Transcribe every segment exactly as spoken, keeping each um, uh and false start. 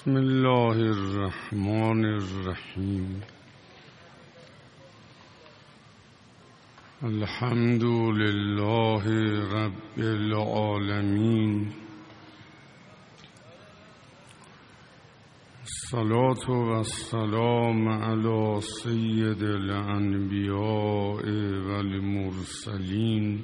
بسم الله الرحمن الرحیم. الحمد لله رب العالمین. الصلاة و السلام علی سید الانبیاء و المرسلین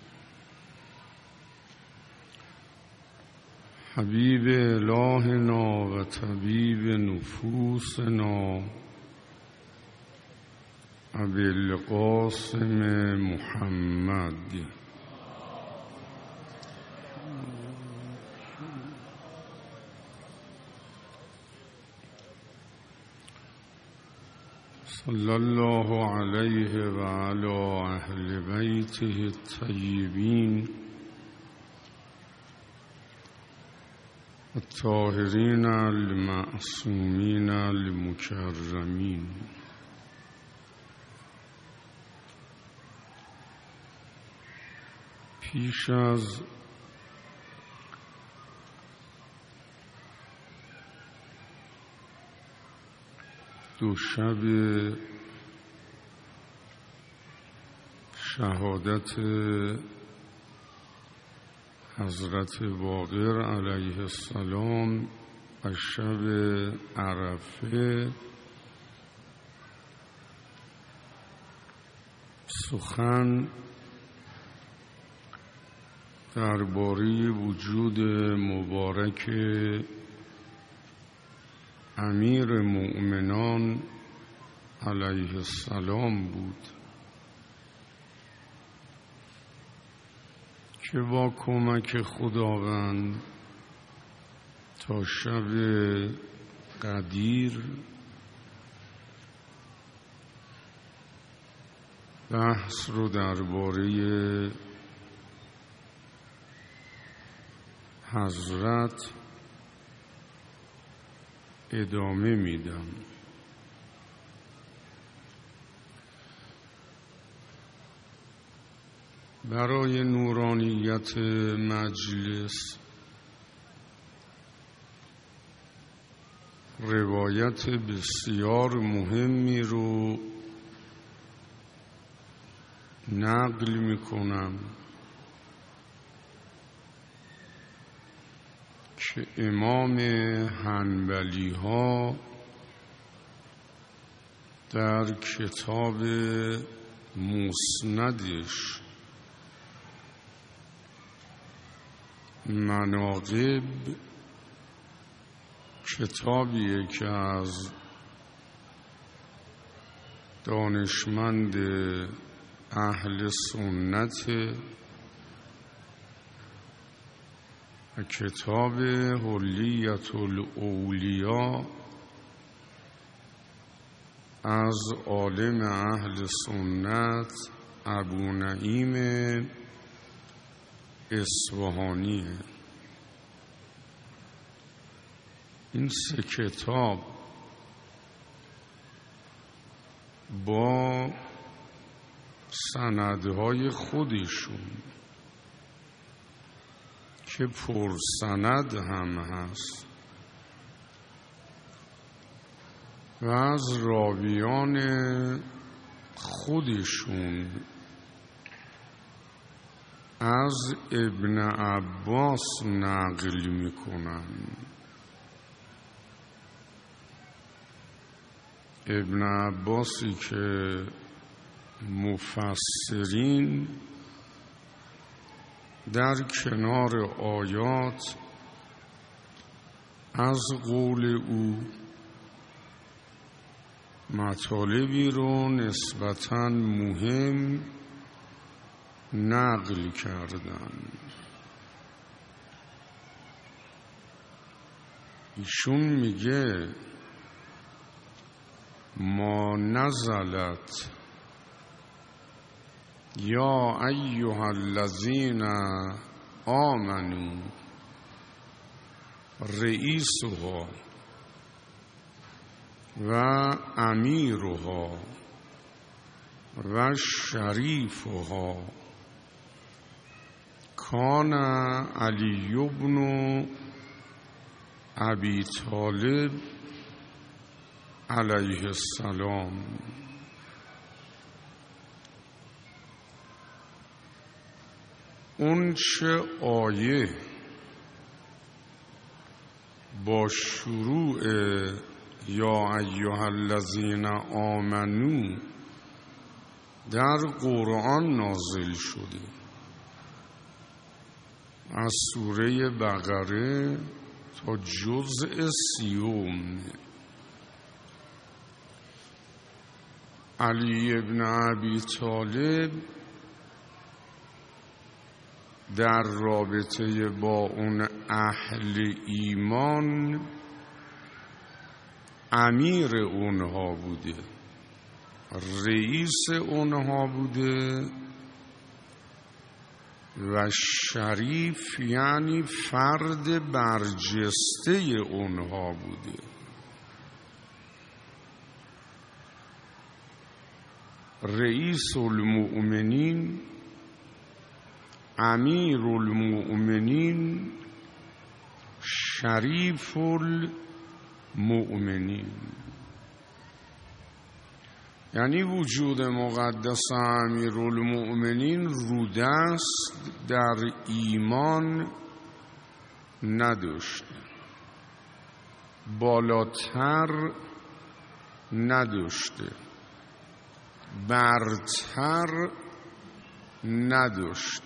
حبیب الهنا و طبیب نفوسنا ابی القاسم محمد. صلی الله علیه و علی اهل بیته الطیبین الطاهرین المعصومین المکرمین. پیش از دو شب شهادت حضرت باقر علیه السلام و شب عرفه سخن درباره وجود مبارک امیر مؤمنان علیه السلام بود که با کمک خداوند تا شب قدیر بحث رو درباره حضرت ادامه میدم. برای نورانیت مجلس روایت بسیار مهمی رو نقل میکنم که امام حنبلی ها در کتاب مسندش مناقب، کتابیه که از دانشمند اهل سنت، کتاب حلیت الاولیا از عالم اهل سنت ابو نعیم اصفهانی. این سه کتاب با سندهای خودشون که پرسند هم هست و از راویان خودشون از ابن عباس نقل میکنن. ابن عباسی که مفسرین در کنار آیات از قول او مطالبی رو نسبتاً مهم نقل کردن. ایشون میگه ما نزلت یا ایها الذین آمنوا رئیسها و امیرها و شریفها کان علی بن ابی طالب علیه السلام. اون چه آیه با شروع یا ایها الذین آمنو در قرآن نازل شده از سوره بقره تا جزء سیوم، علی ابن ابی طالب در رابطه با اون اهل ایمان امیر اونها بوده، رئیس اونها بوده و شریف یعنی فرد برجسته اونها بوده. رئیس المؤمنین، امیر المؤمنین، شریف المؤمنین، یعنی وجود مقدس امیر المؤمنین رودست در ایمان نداشت، بالاتر نداشته، برتر نداشت.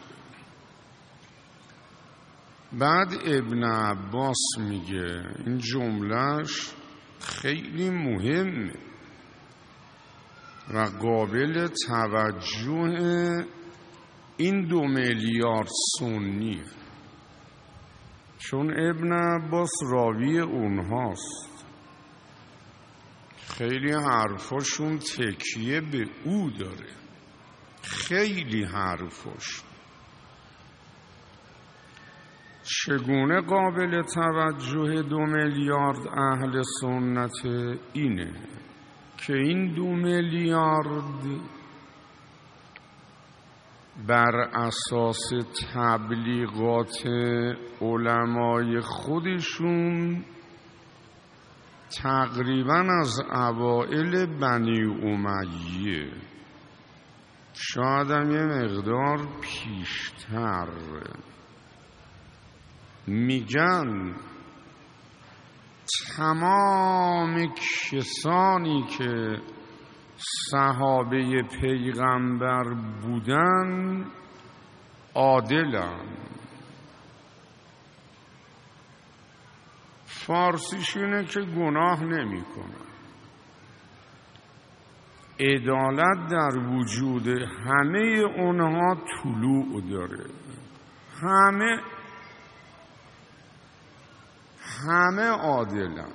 بعد ابن عباس میگه این جملهش خیلی مهمه و قابل توجه این دو میلیارد سنیه، چون ابن عباس راوی اونهاست، خیلی حرفاشون تکیه به او داره، خیلی حرفاش. چگونه قابل توجه دو میلیارد اهل سنت؟ اینه که این دو میلیارد بر اساس تبلیغات علمای خودشون تقریبا از اوائل بنی امیه، شاید هم یه مقدار پیشتر، میگن تمام کسانی که صحابه پیغمبر بودن عادلن. فارسیش اینه که گناه نمی کنن. عدالت در وجود همه اونها طلوع داره، همه همه عادلن.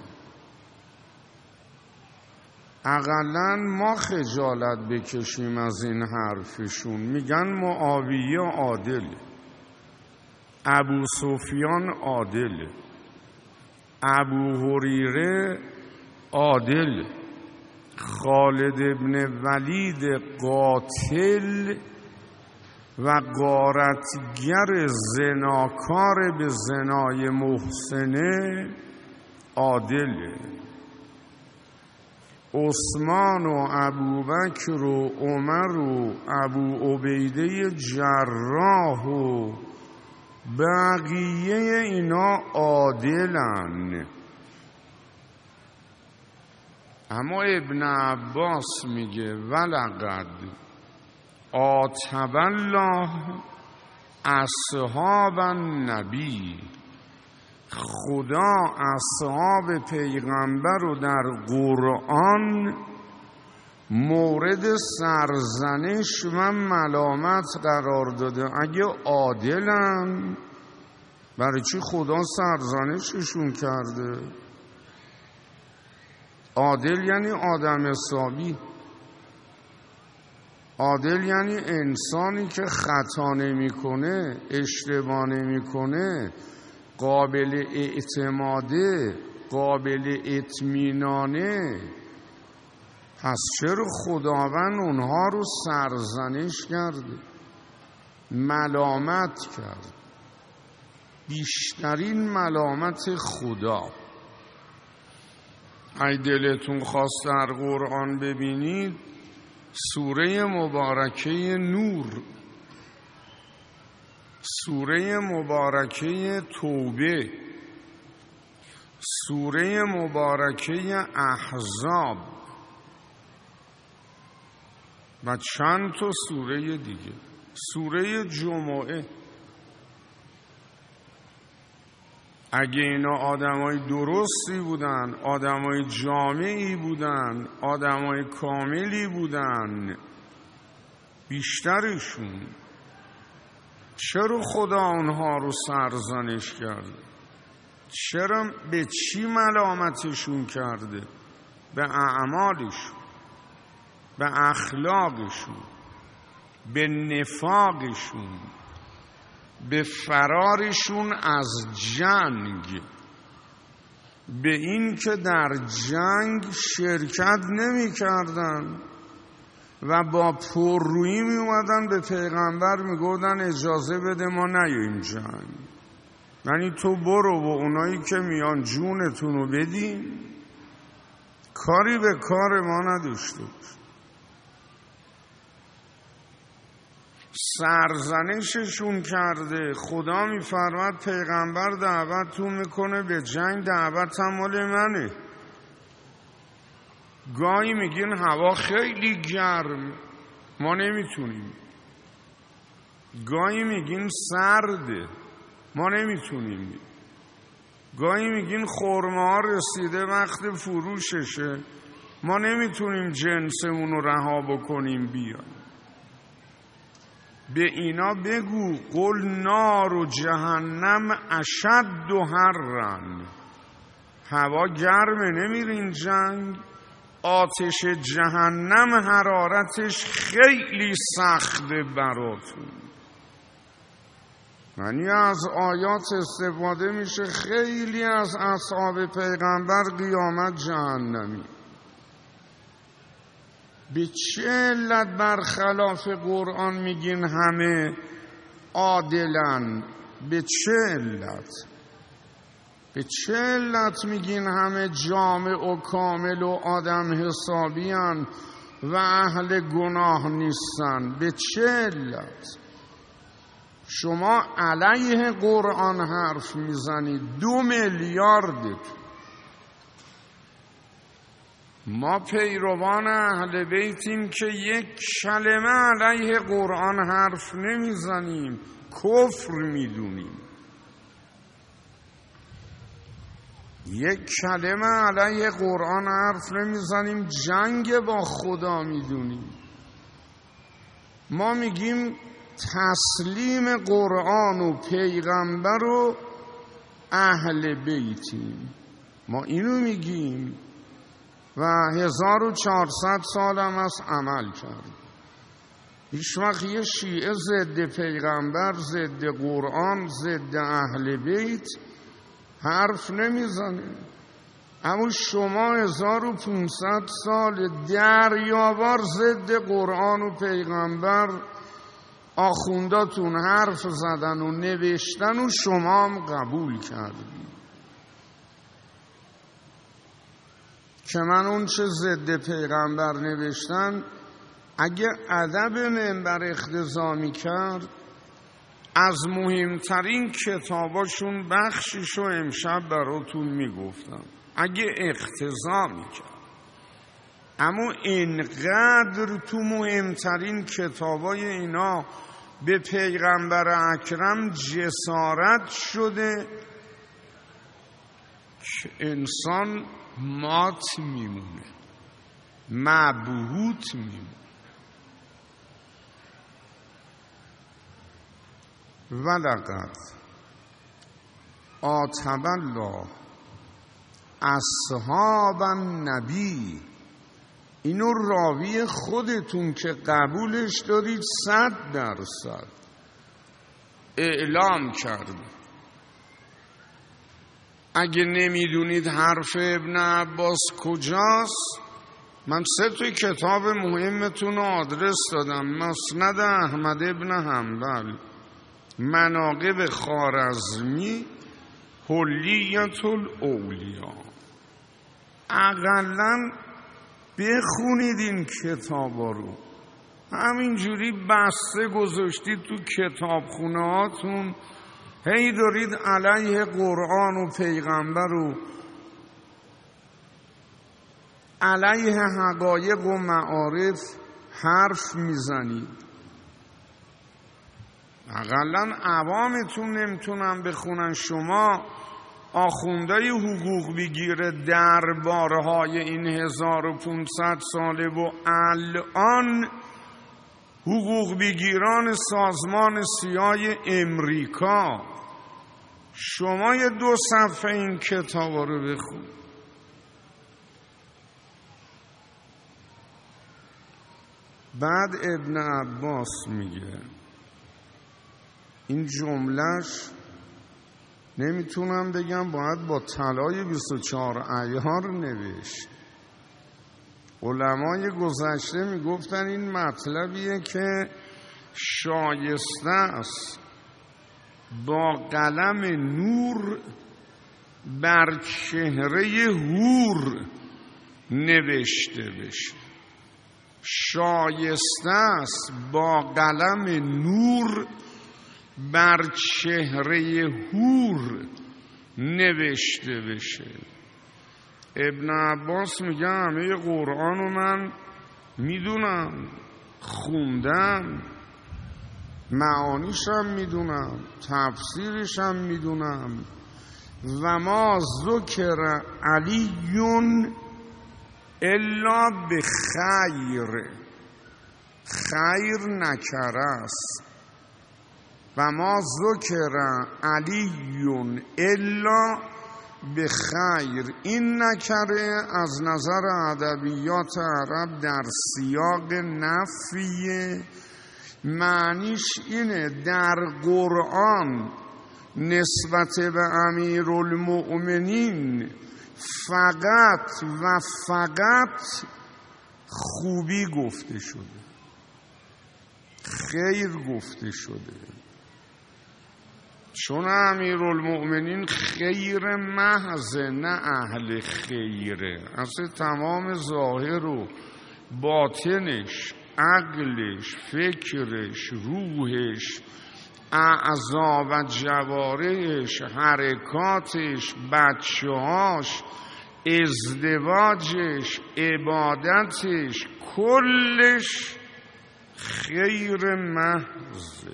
اقلن ما خجالت بکشیم از این حرفشون. میگن معاویه عادله، ابو سفیان عادله، ابو هریره عادل، خالد ابن ولید قاتل و غارتگر زناکار به زنای محسنه عادله، عثمان و ابوبکر و عمر و ابو عبیده جراح و بقیه اینا عادلن. اما ابن عباس میگه ولقد عاتب الله اصحاب النبی، خدا اصحاب پیغمبر رو در قرآن مورد سرزنش و ملامت قرار داده. اگه عادلن برای چی خدا سرزنششون کرده؟ عادل یعنی آدم حسابی، عادل یعنی انسانی که خطا نمیکنه، اشتباه نمیکنه، قابل اعتماده، قابل اطمینانه. پس چرا خداوند اونها رو سرزنش کرده، ملامت کرد؟ بیشترین ملامت خدا ای دلتون خواست در قرآن ببینید، سوره مبارکه نور، سوره مبارکه توبه، سوره مبارکه احزاب و چند تا سوره دیگه، سوره جمعه. اگه اینا آدمای درستی بودن، آدمای جامعی بودن، آدمای کاملی بودن، بیشترشون، چرا خدا اونها رو سرزنش کرده؟ چرا به چی ملامتشون کرده؟ به اعمالشون، به اخلاقشون، به نفاقشون، به فرارشون از جنگ، به این که در جنگ شرکت نمی کردن و با پررویی می اومدن به پیغمبر می گفتن اجازه بده ما نیاییم جنگ، یعنی تو برو و اونایی که میان جونتون رو بدین، کاری به کار ما نداشته باش. سرزنششون کرده. خدا میفرماد پیغمبر دعوتتون میکنه به جنگ، دعوت هم مال منه. گاهی میگین هوا خیلی گرم ما نمیتونیم، گاهی میگین سرده ما نمیتونیم، گاهی میگین خرما ها رسیده وقت فروششه ما نمیتونیم جنسمون رو رها بکنیم بیان. به اینا بگو قل نار و جهنم اشد و حرن، هوا گرمه نمیرین جنگ، آتش جهنم حرارتش خیلی سخته براتون. یعنی از آیات استفاده میشه خیلی از اصحاب پیغمبر قیامت جهنمی. به چه علت برخلاف قرآن میگین همه عادلن؟ به چه علت؟ به چه علت میگین همه جامع و کامل و آدم حسابیان و اهل گناه نیستن؟ به چه علت؟ شما علیه قرآن حرف میزنید، دو میلیاردتون. ما پیروان اهل بیتیم که یک کلمه علیه قرآن حرف نمیزنیم، کفر میدونیم. یک کلمه علیه قرآن حرف نمیزنیم، جنگ با خدا میدونیم. ما میگیم تسلیم قرآن و پیغمبر و اهل بیتیم، ما اینو میگیم و هزار و چهارصد سال هم از عمل کرد. هیچ وقت یه شیعه ضد پیغمبر، ضد قرآن، ضد اهل بیت حرف نمیزنه. اما شما هزار و پونصد سال دریاوار ضد قرآن و پیغمبر آخونداتون حرف زدن و نوشتن و شما هم قبول کردید. که من اون چه ضد پیغمبر نوشتن اگه ادب منبر اقتضا می‌کرد، از مهمترین کتاباشون بخشیشو امشب براتون میگفتم اگه اقتضا می‌کرد. اما اینقدر تو مهمترین کتابای اینا به پیغمبر اکرم جسارت شده که انسان مات میمونه، مبهوت میمونه. ولقد عاتب الله اصحاب النبی، اینو راوی خودتون که قبولش دارید صد درصد اعلام کرده. اگه نمیدونید حرف ابن عباس کجاست، من سه تا کتاب مهمتون رو آدرس دادم: مسند احمد ابن حنبل، مناقب خوارزمی، حلیة الاولیا. اقلن بخونید این کتابا رو. همینجوری بسته گذاشتید تو کتابخونه هاتون، هی دارید علیه قرآن و پیغمبر و علیه حقایق و معارف حرف میزنید. اقلن عوامتون نمیتونن بخونن. شما آخوندهای حقوق بگیره دربارهای این هزار و پونصد ساله و الان حقوق بگیران سازمان سیاه امریکا، شما یه دو صفحه این کتاب رو بخون. بعد ابن عباس میگه، این جملهش نمیتونم بگم، باید با طلای بیست و چهار عیار نوشت. علمای گذشته میگفتن این مطلبیه که شایسته است با قلم نور بر چهره حور نوشته بشه. شایسته است با قلم نور بر چهره حور نوشته بشه. ابن عباس میگه همه قرآن رو من میدونم، خوندم، معانیشم میدونم، تفسیرشم میدونم. و ما ذکر علیون الا بخیر، خیر نکره است. و ما ذکر علیون الا بخیر، این نکره از نظر ادبیات عرب در سیاق نفیه. معنیش اینه در قرآن نسبت به امیرالمؤمنین فقط و فقط خوبی گفته شده، خیر گفته شده. چون امیرالمؤمنین خیر محض، نه اهل خیره. اصلا تمام ظاهر و باطنش، عقلش، فکرش، روحش، اعضا و جوارحش، حرکاتش، بچه‌هاش، ازدواجش، عبادتش، کلش خیر محضه.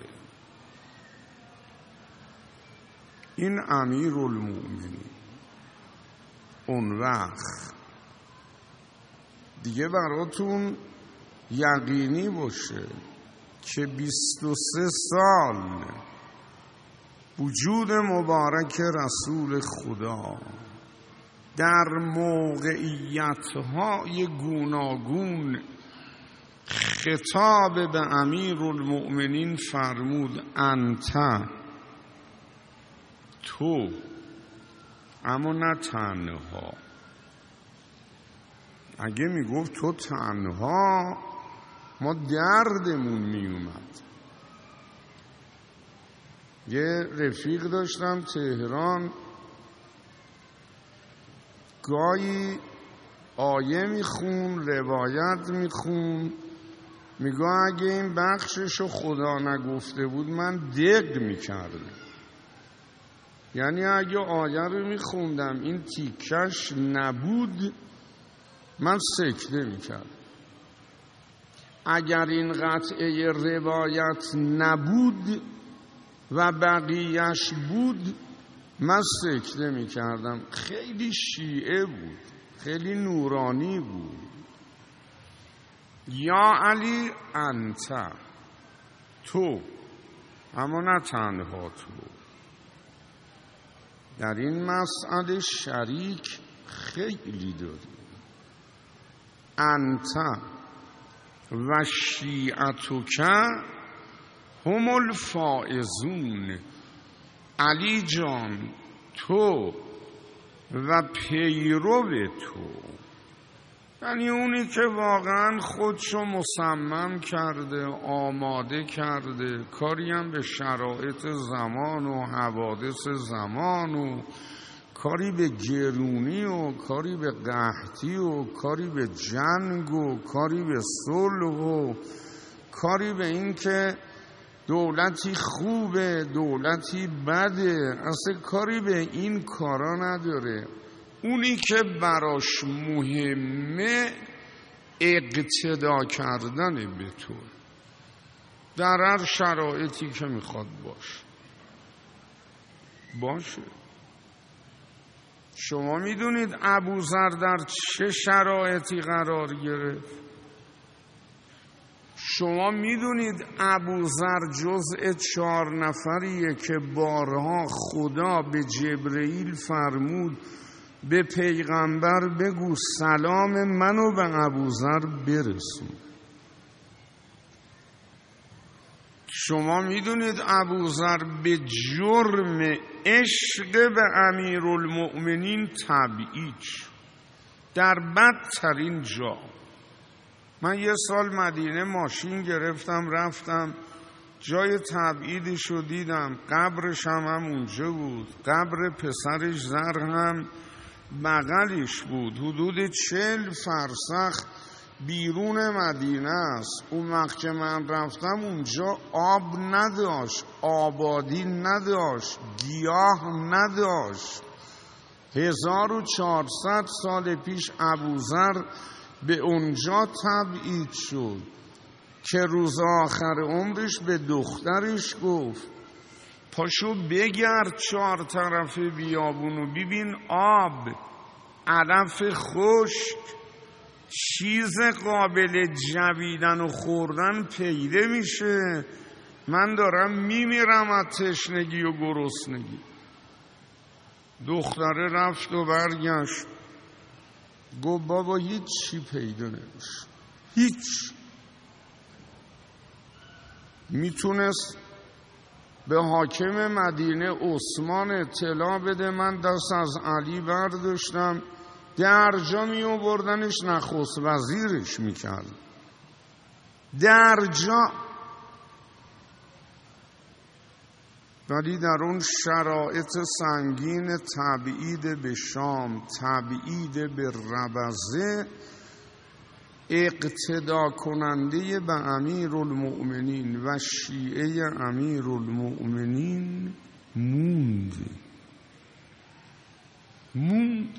این امیرالمؤمنین. اون وقت دیگه براتون یقینی باشه که بیست و سه سال وجود مبارک رسول خدا در موقعیت‌های گوناگون خطاب به امیرالمؤمنین فرمود انت، تو، اما نه تنها. اگه میگفت تو تنها، ما دردمون میومد. یه رفیق داشتم تهران، گاهی آیه میخون، روایت میخون، میگه اگه این بخششو خدا نگفته بود من دق میکردم. یعنی اگه آیه رو میخوندم این تیکش نبود من سکته میکردم. اگر این قطعه روایت نبود و بقیهش بود من سکته میکردم. خیلی شیعه بود، خیلی نورانی بود. یا علی انت، تو، اما نه تنها تو. در این مسئله شریک خیلی داری. انت و شیعتک هم الفائزون. علی جان، تو و پیرو تو، یعنی اونی که واقعا خودشو مصمم کرده، آماده کرده، کاری هم به شرایط زمان و حوادث زمان و کاری به گرونی و کاری به قحطی و کاری به جنگ و کاری به صلح و کاری به این که دولتی خوبه دولتی بده، اصلا کاری به این کارا نداره. اونی که براش مهمه اقتدا کردن به تو در هر شرایطی که میخواد باشه باشه. شما میدونید ابوذر در چه شرایطی قرار گرفت؟ شما میدونید ابوذر جزء چهار نفریه که بارها خدا به جبرئیل فرمود به پیغمبر بگو سلام منو به ابوذر برسون. شما میدونید ابوذر به جرم عشق به امیرالمؤمنین تبعید در بدترین جا. من یه سال مدینه ماشین گرفتم رفتم جای تبعیدشو دیدم، قبرش هم, هم اونجا بود، قبر پسرش زر هم بغلش بود، حدود چهل فرسخ بیرون مدینه است. اون وقت که من رفتم اونجا آب نداشت، آبادی نداشت، گیاه نداشت. هزار و چهارصد سال پیش ابوذر به اونجا تبعید شد که روز آخر عمرش به دخترش گفت پاشو بگرد چهار طرف بیابونو ببین آب، علف خشک، چیز قابل جویدن و خوردن پیدا میشه. من دارم میمیرم از تشنگی و گرسنگی. دختره رفت و برگشت گفت بابا هیچ چی پیدا نمیشه، هیچ. میتونست به حاکم مدینه عثمان اطلاع بده، من دست از علی برداشتم درجا می آوردنش نخست وزیرش میکرد، درجا. ولی در اون شرایط سنگین تبعید به شام، تبعید به ربضه، اقتدا کننده به امیرالمؤمنین و شیعه امیرالمؤمنین موند موند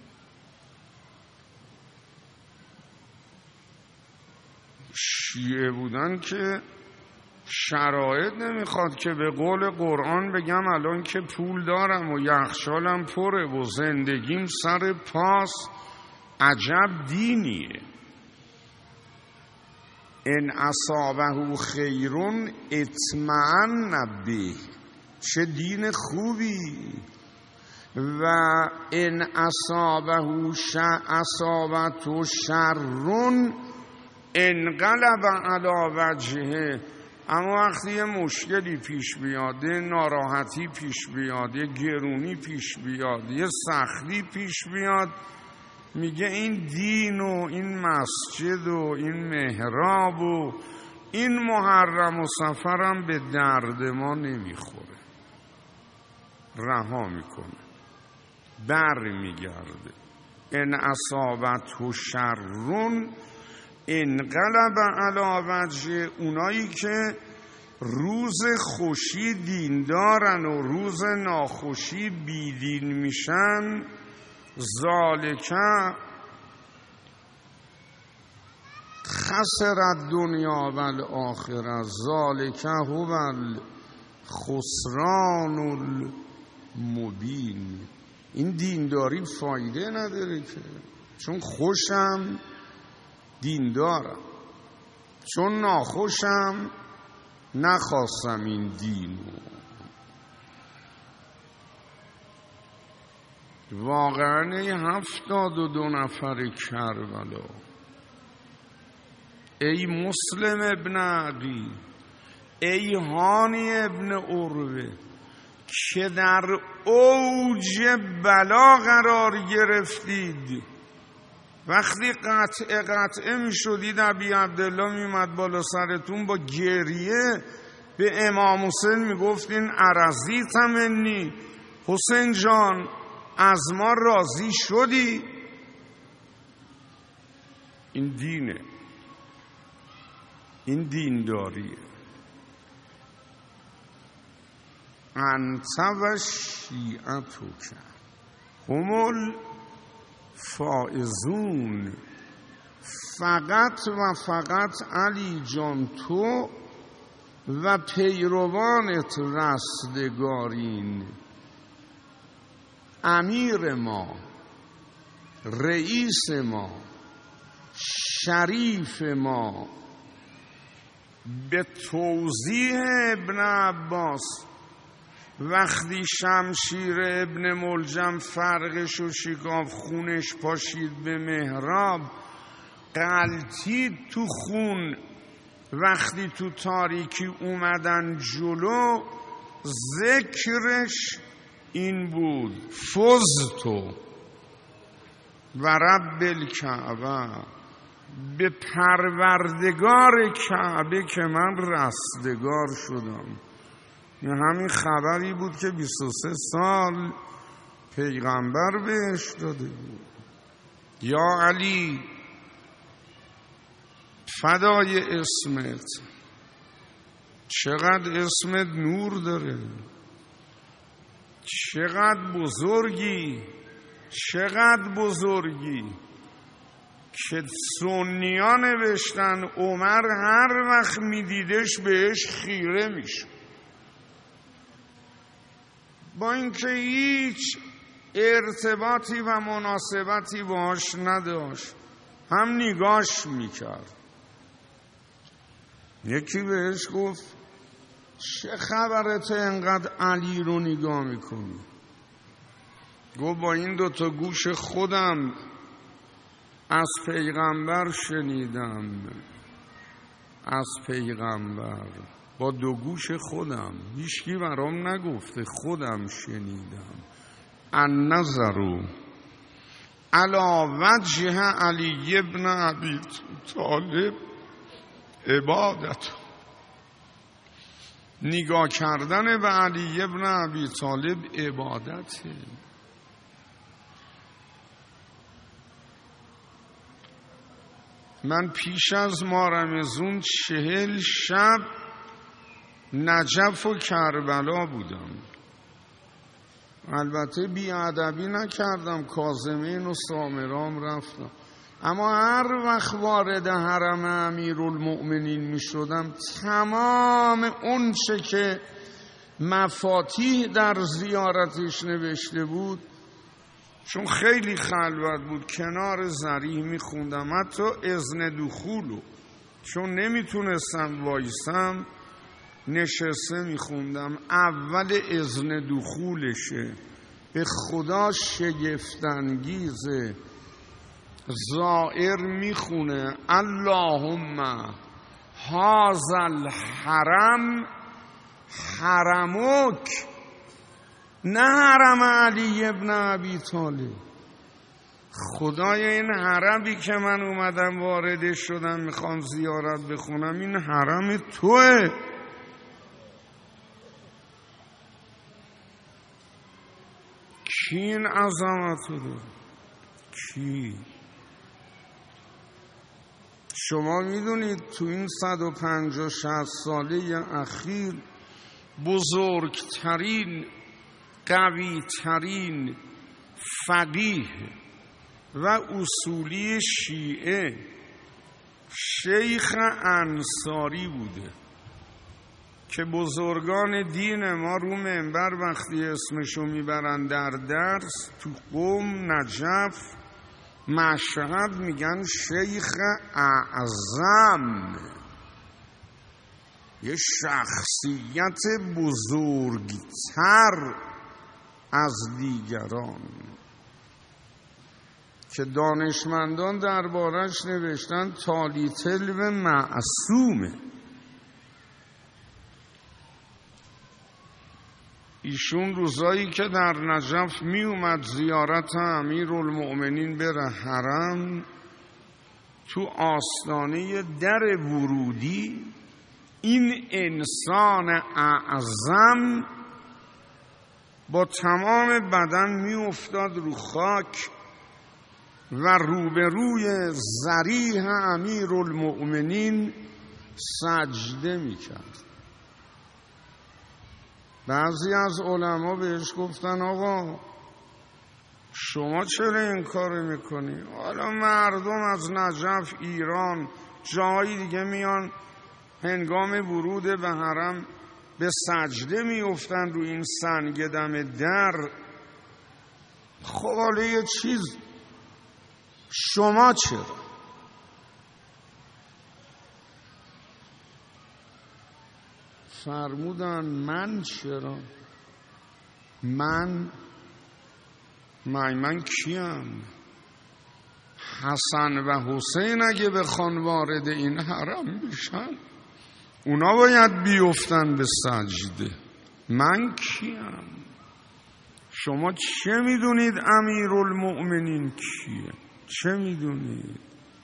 شیعه بودن که شرایط نمیخواد که به قول قرآن بگم الان که پول دارم و یخچالم پره و زندگیم سر پاس عجب دینیه. ان اصابه خیرون اطمئن به، چه دین خوبی. و ان اصابه شر اصابته شرون انقلب علی وجهه. اما وقتی یه مشکلی پیش بیاد، یه ناراحتی پیش بیاد، یه گرونی پیش بیاد، یه سختی پیش بیاد، میگه این دین و این مسجد و این محراب و این محرم و سفرم به درد ما نمیخوره، رها میکنه، بر میگرده. ان اصابته شرون انقلب علی وجه. اونایی که روز خوشی دین دارن و روز ناخوشی بیدین میشن، ذالکه خسر الدنیا و الاخره، ذالکه هو الخسران المبین. این دینداری فایده نداره که، چون خوشم دیندارم، چون ناخوشم نخواستم این دینو. واقعا هفتاد و دو نفر کربلا، ای مسلم ابن عقیل، ای هانی ابن عروه، که در اوج بلا قرار گرفتید. وقتی قطعه قطعه می شدید ابی عبدالله می اومد بالا سرتون با گریه به امام حسین می گفتین ارزیت منی، حسین جان از ما راضی شدی؟ این دینه، این دینداریه. انت و شیعتک هم الفائزون، فقط و فقط علی جان تو و پیروانت رستگارین. امیر ما، رئیس ما، شریف ما به توضیح ابن عباس وقتی شمشیر ابن ملجم فرقش و شکاف خونش پاشید به محراب، غلطید تو خون، وقتی تو تاریکی اومدن جلو، ذکرش این بود فزتو و رب الکعبه، به پروردگار کعبه که من رستگار شدم. این همین خبری بود که بیست و سه سال پیغمبر بهش داده بود. یا علی فدای اسمت، چقدر اسمت نور داره، چقدر بزرگی، چقدر بزرگی که سنی‌ها نوشتن عمر هر وقت میدیدش بهش خیره میشه، با اینکه هیچ ارتباطی و مناسبتی باهاش نداشت، هم نگاش میکرد. یکی بهش گفت چه خبرت انقدر علی رو نگاه میکنی؟ گفت با این دوتا گوش خودم از پیغمبر شنیدم، از پیغمبر با دو گوش خودم، هیچکی برام نگفته، خودم شنیدم. النظر علی وجه علی ابن ابی طالب عبادت، نگاه کردن به علی ابن ابی طالب عبادته. من پیش از ماه رمضان چهل شب نجف و کربلا بودم. البته بیادبی نکردم، کاظمین و سامرام رفتم، اما هر وقت وارد حرم امیرالمؤمنین می شدم تمام اون چه که مفاتیح در زیارتش نوشته بود، چون خیلی خلوت بود، کنار ذریح می خوندم، حتی اذن دخولو چون نمیتونستم وایسم نشسته می خوندم. اول اذن دخولشه، به خدا شگفت‌انگیزه. زائر میخونه اللهم هذا الحرم حرمک، نه حرم علی ابن ابی طالب. خدای این حرمی که من اومدم واردش شدم میخوام زیارت بخونم، این حرم توه. کی این عظمت رو داره؟ کی؟ شما میدونید تو این صد و پنجاه شصت ساله اخیر بزرگترین قویترین فقیه و اصولی شیعه شیخ انصاری بوده که بزرگان دین ما رو منبر وقتی اسمشو میبرن در درس تو قم، نجف، مشهد میگن شیخ اعظم، یه شخصیت بزرگتر از دیگران که دانشمندان دربارش نوشتن تالیتل و معصومه. ایشون روزایی که در نجف می اومد زیارت امیرالمؤمنین بره حرم، تو آستانه در ورودی این انسان اعظم با تمام بدن می افتاد رو خاک و روبروی ضریح امیرالمؤمنین سجده می کرد. بعضی از علما بهش گفتن آقا شما چرا این کار میکنی؟ حالا مردم از نجف، ایران، جایی دیگه میان هنگام ورود به حرم به سجده میافتن روی این سنگ دم در. خب حالا یه چیز، شما چرا؟ فرمودن من چرا؟ من من من کیم؟ حسن و حسین اگه بخوان وارد این حرم بشن اونا باید بیفتن به سجده. من کیم؟ شما چه میدونید امیرالمؤمنین کیه؟ چه میدونید؟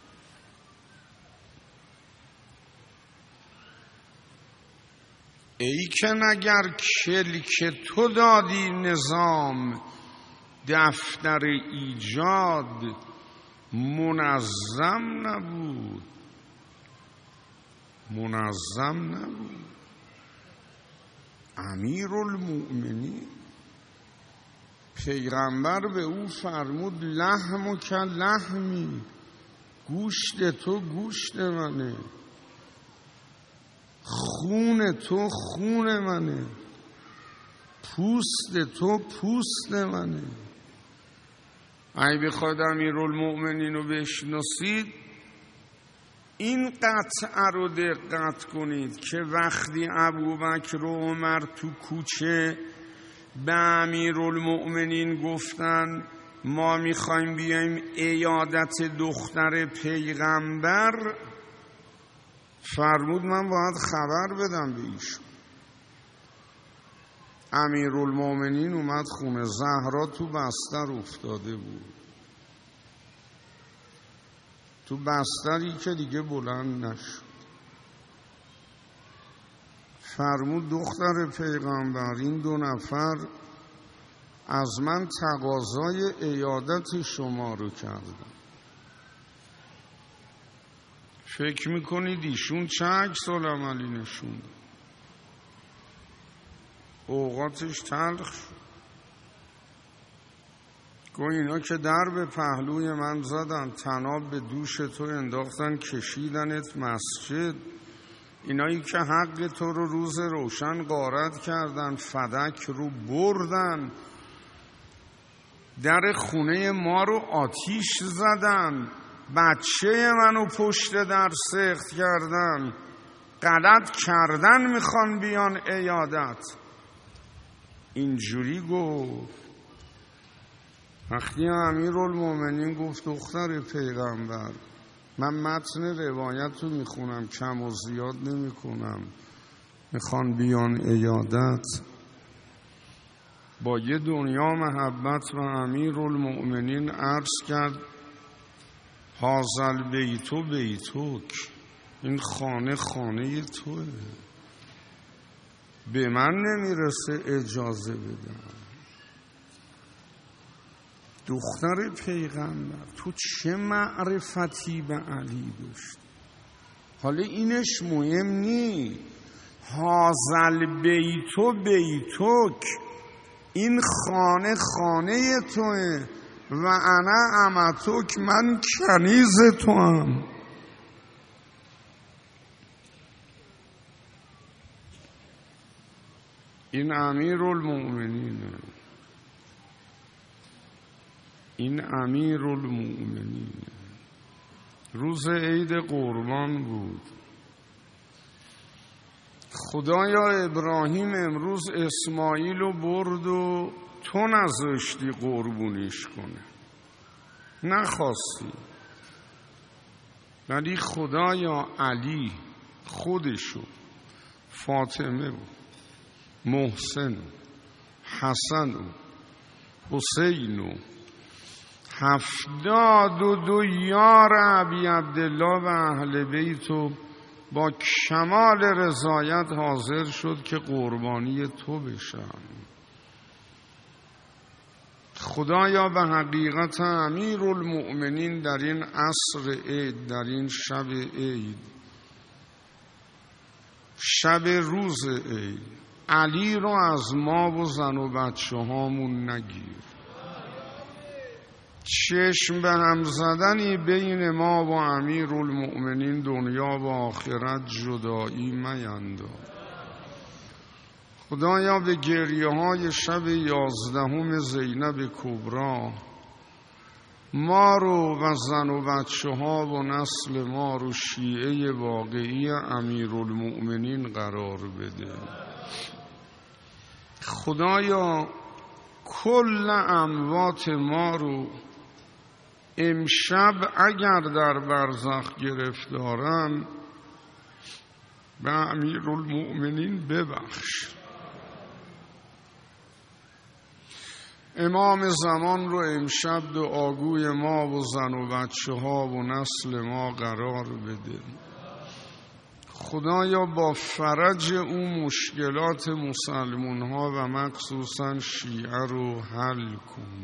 ای که نگر کلک تو دادی نظام، دفتر ایجاد منظم نبود، منظم نبود. امیرالمؤمنین پیغمبر به او فرمود لحم که لحمی، گوشت تو گوشت منه، خون تو خون منه، پوست تو پوست منه. اگه بخواید امیرالمؤمنین رو بشناسید این قطعه رو دقت کنید که وقتی ابوبکر و عمر تو کوچه به امیرالمؤمنین گفتن ما میخوایم بیایم عیادت دختر پیغمبر، فرمود من باید خبر بدم به ایشون. امیرالمؤمنین اومد خونه، زهرا تو بستر افتاده بود، تو بستری که دیگه بلند نشد. فرمود دختر پیغمبر این دو نفر از من تقاضای عیادت شما رو کردن، فکر میکنید ایشون چه عکس العملی نشون؟ اوقاتش تلخ شد. گوی اینا که در به پهلوی من زدن، تناب به دوش تو انداختن، کشیدنت مسجد، اینایی که حق تو رو روز روشن غارت کردن، فدک رو بردن، در خونه ما رو آتیش زدن، بچه منو پشت در سخت کردن، غلط کردن میخوان بیان عیادت. اینجوری گفت. وقتی امیرالمؤمنین گفت دختر پیغمبر من متن روایت رو میخونم، کم و زیاد نمی کنم، میخوان بیان عیادت، با یه دنیا محبت و امیرالمؤمنین عرض کرد هازل بیتو بیتوک، این خانه خانه توه، به من نمیرسه اجازه بدم. دختر پیغمبر تو چه معرفتی به علی داشت؟ حالا اینش مهم نی. هازل بیتو بیتوک، این خانه خانه توه و انا امتوک، من کنیز تو هم. این امیرالمؤمنینه، این امیرالمؤمنین. روز عید قربان بود. خدایا ابراهیم امروز اسماعیل رو برد و تو نذاشتی قربونیش کنه، نخواستی، ولی خدایا علی خودشو، فاطمه و محسن و حسن و حسین و هفتاد و دو یار ابی عبدالله و اهل بیتو با کمال رضایت حاضر شد که قربانی تو بشن. خدایا به حقیقت امیرالمؤمنین در این عصر عید، در این شب عید، شب روز عید، علی رو از ما و زن و بچه هامون نگیر. چشم به هم زدنی بین ما و امیرالمؤمنین دنیا و آخرت جدایی مینداز. خدایا به گریه های شب یازدهم زینب کبری ما رو و زن و بچه ها و نسل ما رو شیعه واقعی امیرالمؤمنین قرار بده. خدایا کل اموات ما رو امشب اگر در برزخ گرفتارن به امیرالمؤمنین ببخش. امام زمان رو امشب دعاگوی ما و زن و بچه ها و نسل ما قرار بده. خدایا با فرج اون مشکلات مسلمون ها و مخصوصا شیعه رو حل کن.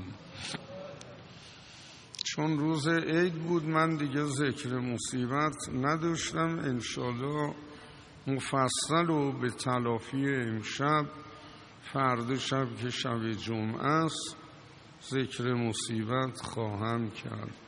چون روز عید بود من دیگه ذکر مصیبت نداشتم، انشالله مفصل و به تلافی امشب، فردا شب که شب جمعه است ذکر مصیبت خواهم کرد.